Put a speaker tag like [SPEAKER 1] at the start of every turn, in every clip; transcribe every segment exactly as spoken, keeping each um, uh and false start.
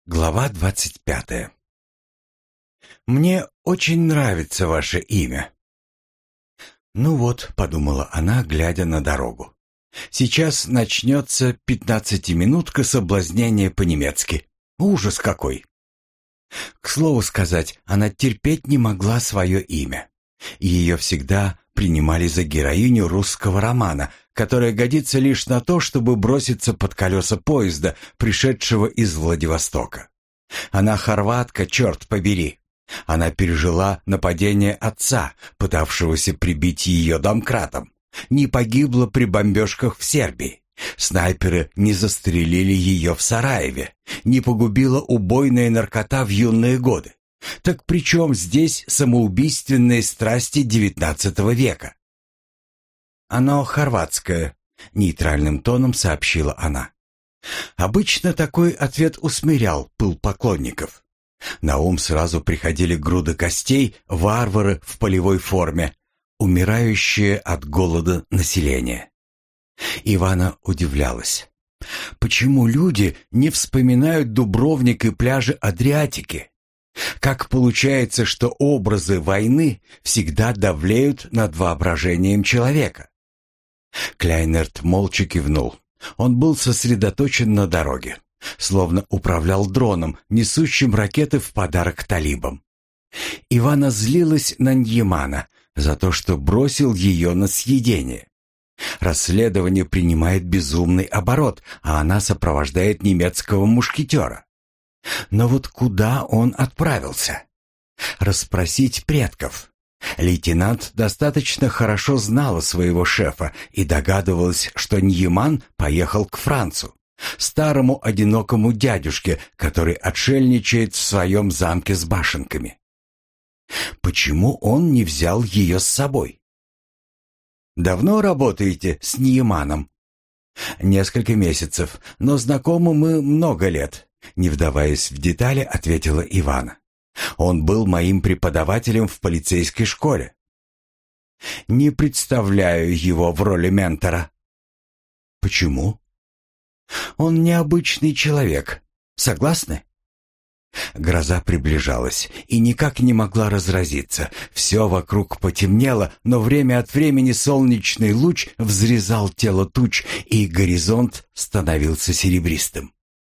[SPEAKER 1] Глава двадцать пятая. «Мне очень нравится ваше имя». «Ну вот», — подумала она, глядя на дорогу. «Сейчас начнется пятнадцатиминутка соблазнения по-немецки. Ужас какой!» К слову сказать, она терпеть не могла свое имя. Ее всегда принимали за героиню русского романа, которая годится лишь на то, чтобы броситься под колеса поезда, пришедшего из Владивостока. Она хорватка, черт побери. Она пережила нападение отца, пытавшегося прибить ее домкратом. Не погибла при бомбежках в Сербии. Снайперы не застрелили ее в Сараеве. Не погубила убойная наркота в юные годы. Так при чем здесь самоубийственные страсти девятнадцатого века? «Оно хорватское», — нейтральным тоном сообщила она. Обычно такой ответ усмирял пыл поклонников. На ум сразу приходили груды костей, варвары в полевой форме, умирающее от голода население. Ивана удивлялась. Почему люди не вспоминают Дубровник и пляжи Адриатики? Как получается, что образы войны всегда давлеют над воображением человека? Кляйнерт молча кивнул. Он был сосредоточен на дороге, словно управлял дроном, несущим ракеты в подарок талибам. Ивана злилась на Ньямана за то, что бросил ее на съедение. Расследование принимает безумный оборот, а она сопровождает немецкого мушкетера. Но вот куда он отправился? Расспросить предков. Лейтенант достаточно хорошо знала своего шефа и догадывалась, что Ньяман поехал к Францу, старому одинокому дядюшке, который отшельничает в своем замке с башенками. Почему он не взял ее с собой? «Давно работаете с Ньяманом?» «Несколько месяцев, но знакомы мы много лет», — не вдаваясь в детали, ответила Ивана. «Он был моим преподавателем в полицейской школе». «Не представляю его в роли ментора». «Почему?» «Он необычный человек. Согласны?» Гроза приближалась и никак не могла разразиться. Все вокруг потемнело, но время от времени солнечный луч взрезал тело туч, и горизонт становился серебристым.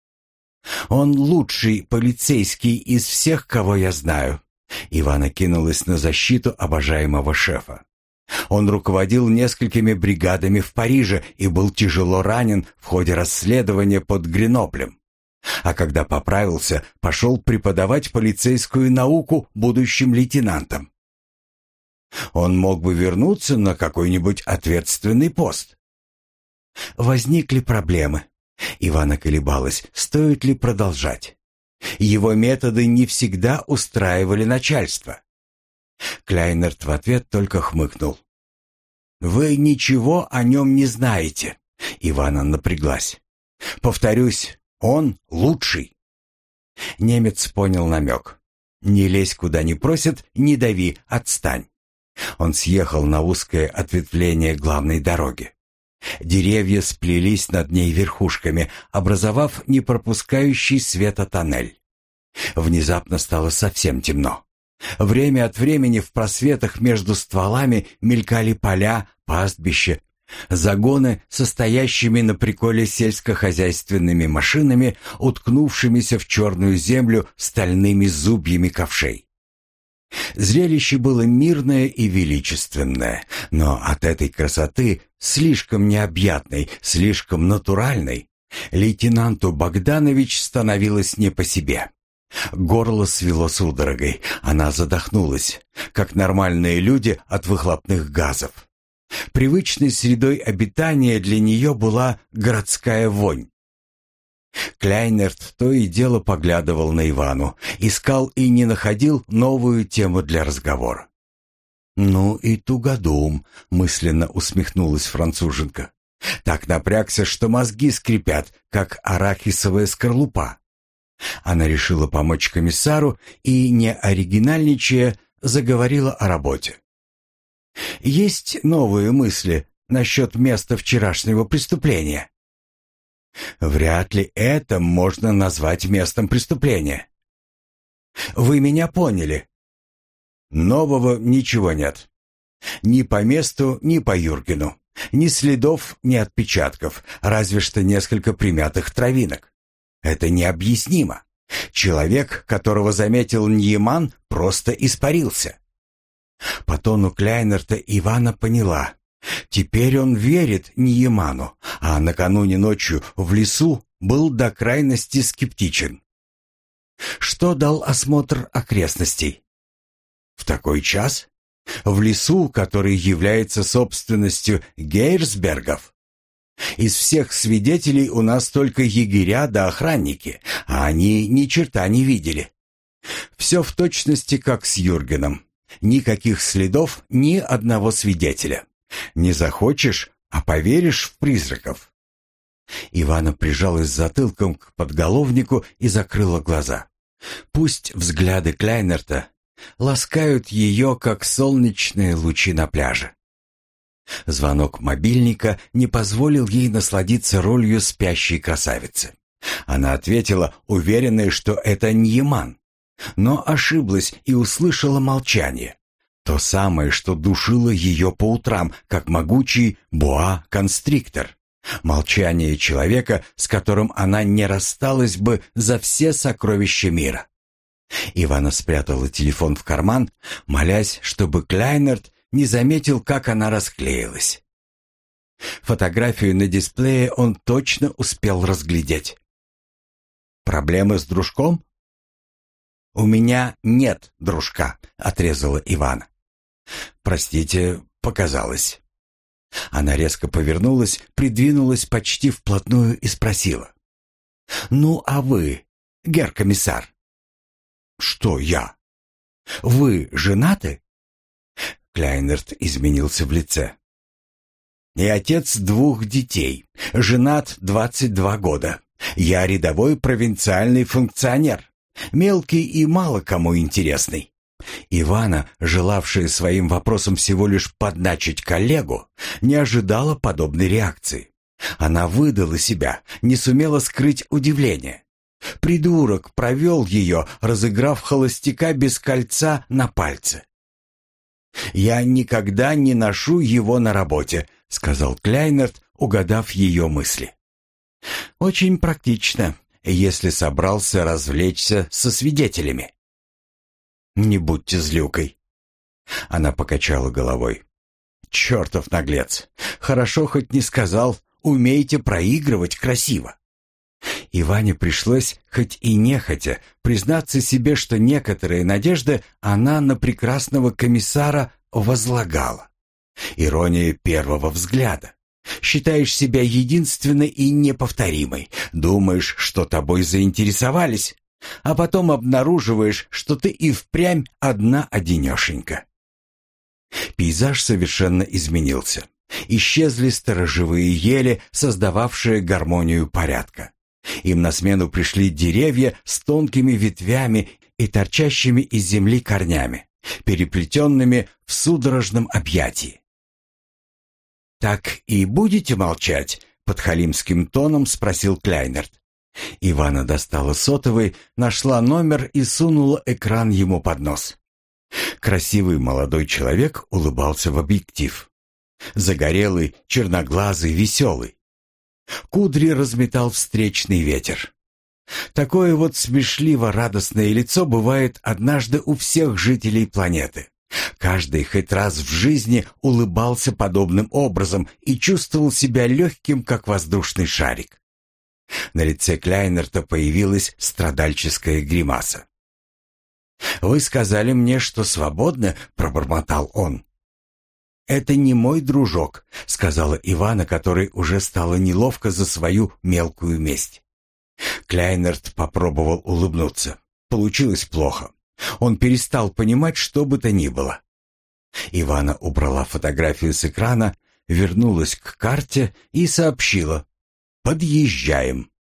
[SPEAKER 1] «Он лучший полицейский из всех, кого я знаю». Ивана кинулась на защиту обожаемого шефа. Он руководил несколькими бригадами в Париже и был тяжело ранен в ходе расследования под Греноблем. А когда поправился, пошел преподавать полицейскую науку будущим лейтенантам. Он мог бы вернуться на какой-нибудь ответственный пост. Возникли проблемы. Ивана колебалась, стоит ли продолжать. Его методы не всегда устраивали начальство. Кляйнерт в ответ только хмыкнул. «Вы ничего о нем не знаете», — Ивана напряглась. «Повторюсь, он лучший». Немец понял намек. «Не лезь куда не просят, не дави, отстань». Он съехал на узкое ответвление главной дороги. Деревья сплелись над ней верхушками, образовав непропускающий света тоннель. Внезапно стало совсем темно. Время от времени в просветах между стволами мелькали поля, пастбища, загоны со стоящими на приколе сельскохозяйственными машинами, уткнувшимися в черную землю стальными зубьями ковшей. Зрелище было мирное и величественное, но от этой красоты, слишком необъятной, слишком натуральной, лейтенанту Богданович становилось не по себе. Горло свело судорогой, она задохнулась, как нормальные люди от выхлопных газов. Привычной средой обитания для нее была городская вонь. Кляйнерт то и дело поглядывал на Ивану, искал и не находил новую тему для разговора. «Ну и тугодум», — мысленно усмехнулась француженка. «Так напрягся, что мозги скрипят, как арахисовая скорлупа». Она решила помочь комиссару и, не оригинальничая, заговорила о работе. «Есть новые мысли насчет места вчерашнего преступления?» Вряд ли это можно назвать местом преступления. Вы меня поняли. Нового ничего нет. Ни по месту, ни по Юргену. Ни следов, ни отпечатков, разве что несколько примятых травинок. Это необъяснимо. Человек, которого заметил Ньяман, просто испарился. По тону Кляйнерта Ивана поняла. Теперь он верит Ньяману, а накануне ночью в лесу был до крайности скептичен. Что дал осмотр окрестностей? В такой час? В лесу, который является собственностью Гейрсбергов? Из всех свидетелей у нас только егеря да охранники, а они ни черта не видели. Все в точности, как с Юргеном. Никаких следов, ни одного свидетеля. Не захочешь, а поверишь в призраков. Ивана прижалась затылком к подголовнику и закрыла глаза. Пусть взгляды Кляйнерта ласкают ее, как солнечные лучи на пляже. Звонок мобильника не позволил ей насладиться ролью спящей красавицы. Она ответила, уверенная, что это Ньяман, но ошиблась и услышала молчание. То самое, что душило ее по утрам, как могучий боа-констриктор. Молчание человека, с которым она не рассталась бы за все сокровища мира. Ивана спрятала телефон в карман, молясь, чтобы Кляйнерт не заметил, как она расклеилась. Фотографию на дисплее он точно успел разглядеть. «Проблемы с дружком?» «У меня нет дружка», — отрезала Ивана. «Простите, показалось». Она резко повернулась, придвинулась почти вплотную и спросила. «Ну, а вы, гер-комиссар?» «Что я?» «Вы женаты?» Кляйнерт изменился в лице. «И отец двух детей. Женат двадцать два года. Я рядовой провинциальный функционер. Мелкий и мало кому интересный». Ивана, желавшая своим вопросом всего лишь подначить коллегу, не ожидала подобной реакции. Она выдала себя, не сумела скрыть удивление. Придурок провел ее, разыграв холостяка без кольца на пальце. «Я никогда не ношу его на работе», — сказал Кляйнерт, угадав ее мысли. «Очень практично, если собрался развлечься со свидетелями». «Не будьте злюкой». Она покачала головой. «Чертов наглец! Хорошо хоть не сказал, умеете проигрывать красиво». Иване пришлось, хоть и нехотя, признаться себе, что некоторые надежды она на прекрасного комиссара возлагала. Ирония первого взгляда. Считаешь себя единственной и неповторимой, думаешь, что тобой заинтересовались, а потом обнаруживаешь, что ты и впрямь одна-одинешенька. Пейзаж совершенно изменился. Исчезли сторожевые ели, создававшие гармонию порядка. Им на смену пришли деревья с тонкими ветвями и торчащими из земли корнями, переплетенными в судорожном объятии. «Так и будете молчать?» — подхалимским тоном спросил Кляйнерт. Ивана достала сотовый, нашла номер и сунула экран ему под нос. Красивый молодой человек улыбался в объектив. Загорелый, черноглазый, веселый. Кудри разметал встречный ветер. Такое вот смешливо-радостное лицо бывает однажды у всех жителей планеты. Каждый хоть раз в жизни улыбался подобным образом и чувствовал себя легким, как воздушный шарик. На лице Кляйнерта появилась страдальческая гримаса. «Вы сказали мне, что свободны?» — пробормотал он. «Это не мой дружок», — сказала Ивана, которой уже стало неловко за свою мелкую месть. Кляйнерт попробовал улыбнуться. Получилось плохо. Он перестал понимать, что бы то ни было. Ивана убрала фотографию с экрана, вернулась к карте и сообщила: «Подъезжаем».